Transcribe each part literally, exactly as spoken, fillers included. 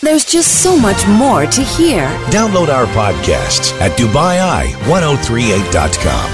There's just so much more to hear. Download our podcasts at Dubai Eye ten thirty-eight dot com.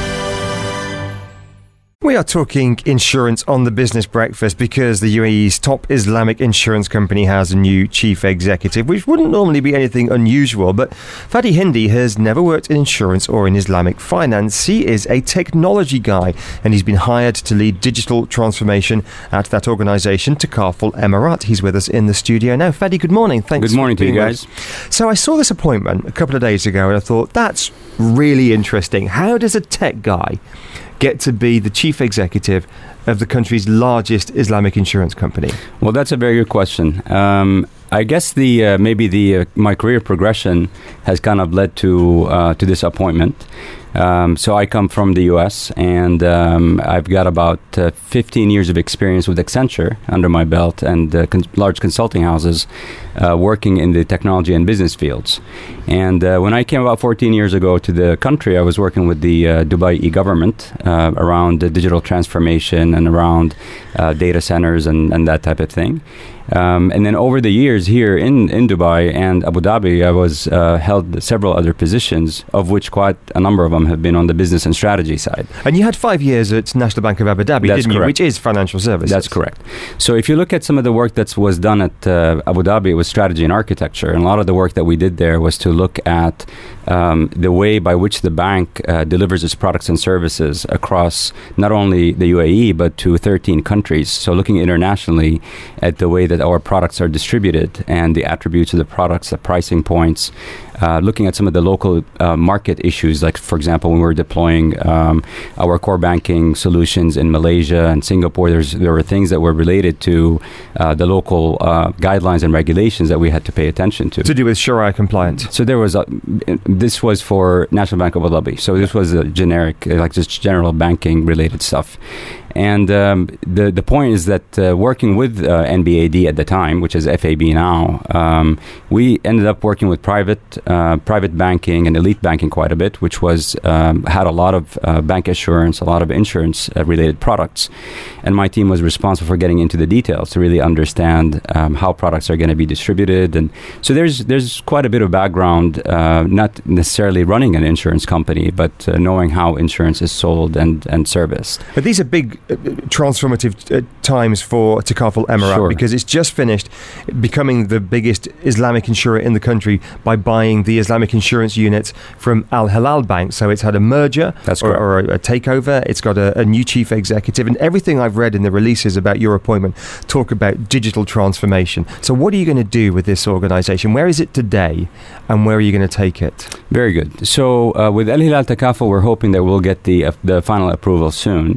We are talking insurance on the Business Breakfast because the U A E's top Islamic insurance company has a new chief executive, which wouldn't normally be anything unusual. But Fadi Hindi has never worked in insurance or in Islamic finance. He is a technology guy, and he's been hired to lead digital transformation at that organisation, Takaful Emirat. He's with us in the studio now. Fadi, good morning. Thanks. Good morning to you guys. So I saw this appointment a couple of days ago, and I thought, that's really interesting. How does a tech guy get to be the chief executive of the country's largest Islamic insurance company? Well, that's a very good question. Um, I guess the uh, maybe the uh, my career progression has kind of led to uh, to this appointment. Um, so I come from the U S and um, I've got about uh, fifteen years of experience with Accenture under my belt and uh, con- large consulting houses uh, working in the technology and business fields. And uh, when I came about fourteen years ago to the country, I was working with the uh, Dubai e-government uh, around uh, digital transformation and around uh, data centers and, and that type of thing. Um, and then over the years here in, in Dubai and Abu Dhabi, I was uh, held several other positions, of which quite a number of them have been on the business and strategy side. And you had five years at National Bank of Abu Dhabi, That's didn't you? correct. Which is financial services. That's correct. So if you look at some of the work that was done at uh, Abu Dhabi, it was strategy and architecture. And a lot of the work that we did there was to look at um, the way by which the bank uh, delivers its products and services across not only the U A E, but to thirteen countries. So looking internationally at the way that our products are distributed and the attributes of the products, the pricing points, uh, looking at some of the local uh, market issues, like, for example, when we were deploying um, our core banking solutions in Malaysia and Singapore, there's, there were things that were related to uh, the local uh, guidelines and regulations that we had to pay attention to. To do with Sharia compliance. So there was a, this was for National Bank of Abu Dhabi. So this was a generic, like just general banking related stuff. And um, the the point is that uh, working with uh, N B A D at the time, which is F A B now, um, we ended up working with private uh, private banking and elite banking quite a bit, which was um, had a lot of uh, bank assurance, a lot of insurance uh, related products. And my team was responsible for getting into the details to really understand um, how products are going to be distributed. And so there's there's quite a bit of background, uh, not necessarily running an insurance company, but uh, knowing how insurance is sold and, and serviced. But these are big uh, transformative uh, times for Takaful Emirat, Sure. because it's just finished becoming the biggest Islamic insurer in the country by buying the Islamic insurance unit from Al Hilal Bank. So it's had a merger That's or, correct. or a, a takeover. It's got a, a new chief executive, and everything I've read in the releases about your appointment talk about digital transformation. So what are you going to do with this organization? Where is it today, and where are you going to take it? Very good. So uh, with Al Hilal Takaful, we're hoping that we'll get the uh, the final approval soon.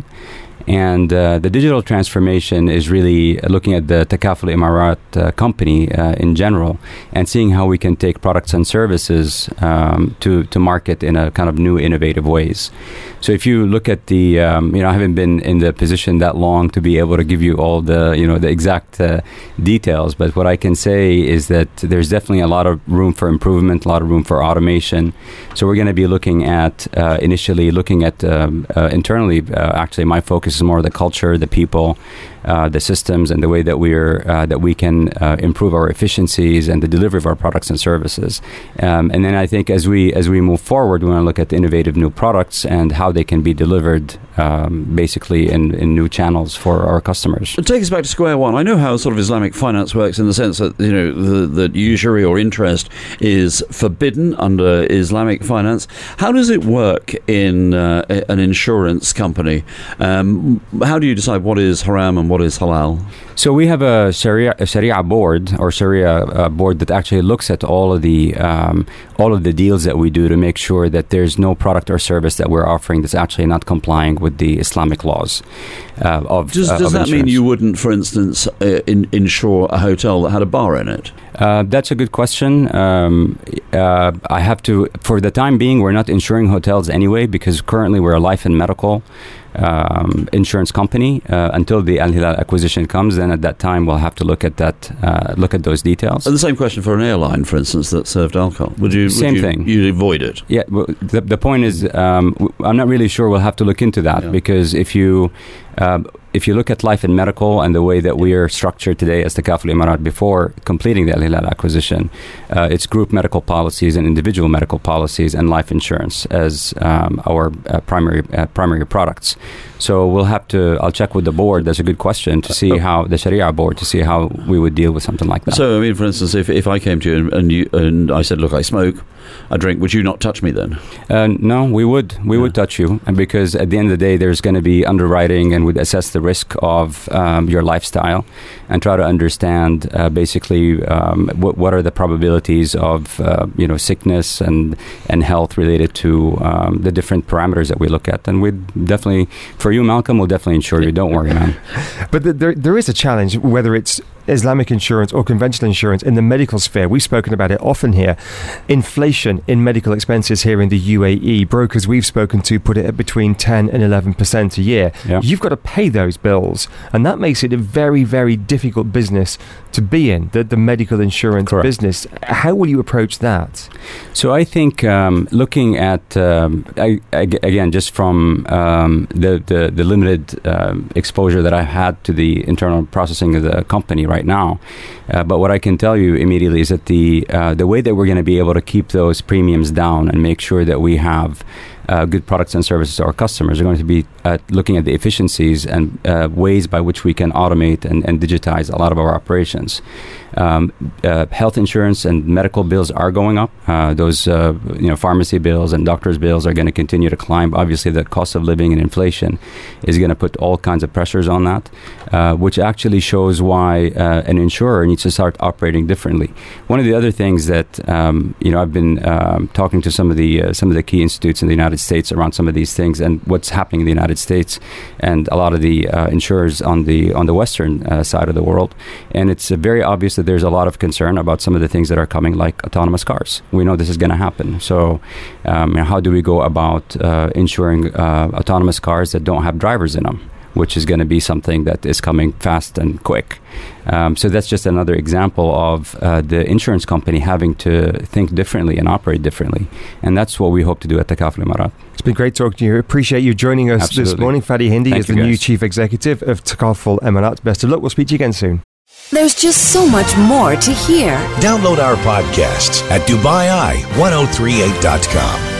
And uh, the digital transformation is really looking at the Takaful Emirat uh, company uh, in general and seeing how we can take products and services um, to, to market in a kind of new, innovative ways. So if you look at the, um, you know, I haven't been in the position that long to be able to give you all the, you know, the exact uh, details, but what I can say is that there's definitely a lot of room for improvement, a lot of room for automation. So we're going to be looking at, uh, initially looking at um, uh, internally, uh, actually my focus is more the culture, the people, uh, the systems, and the way that we're uh, that we can uh, improve our efficiencies and the delivery of our products and services. Um, and then I think as we as we move forward, we want to look at the innovative new products and how they can be delivered, um, basically in, in new channels for our customers. Take us back to square one. I know how sort of Islamic finance works in the sense that, you know, the, the usury or interest is forbidden under Islamic finance. How does it work in uh, an insurance company? Um, how do you decide what is haram and what is halal? So we have a Sharia, a Sharia board or Sharia uh, board that actually looks at all of the um, all of the deals that we do to make sure that there's no product or service that we're offering that's actually not complying with the Islamic laws uh, of Does, uh, does of that insurance. mean you wouldn't, for instance, uh, in, insure a hotel that had a bar in it? Uh, that's a good question. Um, uh, I have to, for the time being, we're not insuring hotels anyway because currently we're a life and medical um, insurance company uh, until the Al Hilal acquisition comes. Then at that time, we'll have to look at that, uh, look at those details. And the same question for an airline, for instance, that served alcohol. Would you? Same would you, thing. You'd avoid it. Yeah. Well, the the point is, um, w- I'm not really sure. We'll have to look into that Yeah. because if you. Uh, if you look at life and medical and the way that we are structured today as Takaful Imarat before completing the Al Hilal acquisition, uh, it's group medical policies and individual medical policies and life insurance as um, our uh, primary uh, primary products. So we'll have to, I'll check with the board, that's a good question, to see how, the Sharia board, to see how we would deal with something like that. So, I mean, for instance, if, if I came to you and, and, you, and I said, look, I smoke, I drink, would you not touch me then? Uh, no, we would. We yeah. would touch you. And because at the end of the day, there's going to be underwriting and would assess the risk of um, your lifestyle and try to understand uh, basically um, what, what are the probabilities of, uh, you know, sickness and, and health related to um, the different parameters that we look at. And we'd definitely, for you, Malcolm, we'll definitely insure you. Don't worry, man. But the, there, there is a challenge, whether it's Islamic insurance or conventional insurance in the medical sphere. We've spoken about it often here. Inflation in medical expenses here in the U A E. Brokers we've spoken to put it at between ten and eleven percent a year. Yeah. You've got to pay those bills, and that makes it a very, very difficult business to be in, the, the medical insurance Correct. business. How will you approach that? So I think um, looking at, um, I, I, again, just from um, the, the, the limited um, exposure that I've had to the internal processing of the company right now, uh, but what I can tell you immediately is that the, uh, the way that we're going to be able to keep those premiums down and make sure that we have Uh, good products and services to our customers are going to be uh, looking at the efficiencies and uh, ways by which we can automate and, and digitize a lot of our operations. Um, uh, health insurance and medical bills are going up. Uh, those, uh, you know, pharmacy bills and doctors' bills are going to continue to climb. Obviously, the cost of living and inflation is going to put all kinds of pressures on that, uh, which actually shows why uh, an insurer needs to start operating differently. One of the other things that um, you know, I've been um, talking to some of the uh, some of the key institutes in the United States around some of these things and what's happening in the United States and a lot of the uh, insurers on the on the western uh, side of the world, and it's uh, very obvious that there's a lot of concern about some of the things that are coming, like autonomous cars. We know this is going to happen. So um, how do we go about uh, insuring uh, autonomous cars that don't have drivers in them, which is going to be something that is coming fast and quick. Um, so that's just another example of uh, the insurance company having to think differently and operate differently. And that's what we hope to do at Takaful Imarat. It's been great talking to you. Appreciate you joining us Absolutely. this morning. Fadi Hindi Thank is the you, new guys. Chief Executive of Takaful Imarat. Best of luck. We'll speak to you again soon. There's just so much more to hear. Download our podcasts at Dubai Eye ten thirty-eight dot com.